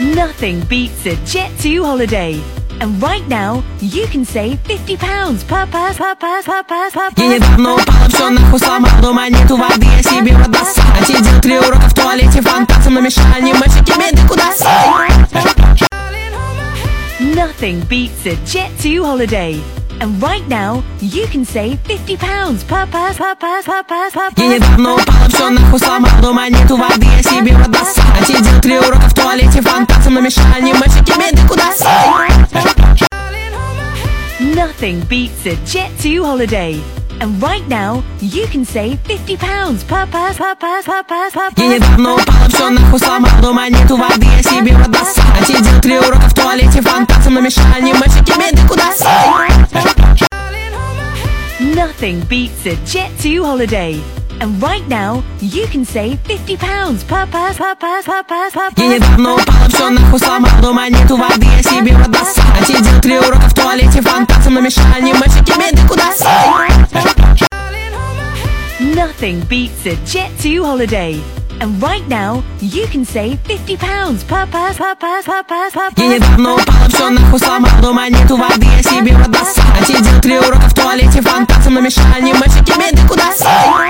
Nothing beats a Jet2 holiday. And right now, you can save £50 per person. Я недавно упала, все нахуй сломал, но монету воды я себе продался. Отсидел 3 урока в туалете, фантазм намешал, не мальчики, меды куда сай. Nothing beats a Jet2 holiday. And right now, you can save £50 per person. Я недавно упала, все нахуй сломал, но монету воды я себе продался. Отсидел 3 урока в туалете, фантазм намешал, не мальчики, меды куда сай. Nothing beats a Jet2 holiday. And right now, you can save £50 per person. Я недавно упала, все нахуй сломал, но монету воды я себе продался. Отсидел 3 урока в туалете, фантазм намешал, не мальчики, меды куда сай. Nothing beats a Jet2 holiday. And right now, you can save £50 per person. Я недавно упала, все нахуй сломал, но монету воды я себе продался. Отсидел 3 урока в туалете, фантазм намешал, не мальчики, меды куда сай. Nothing beats a Jet2 holiday. And right now, you can save £50 per person. Я недавно упала, все нахуй сломал, но монету воды я себе продался. Отсидел 3 урока в туалете, фантазм намешал, не мальчики, меды куда сай.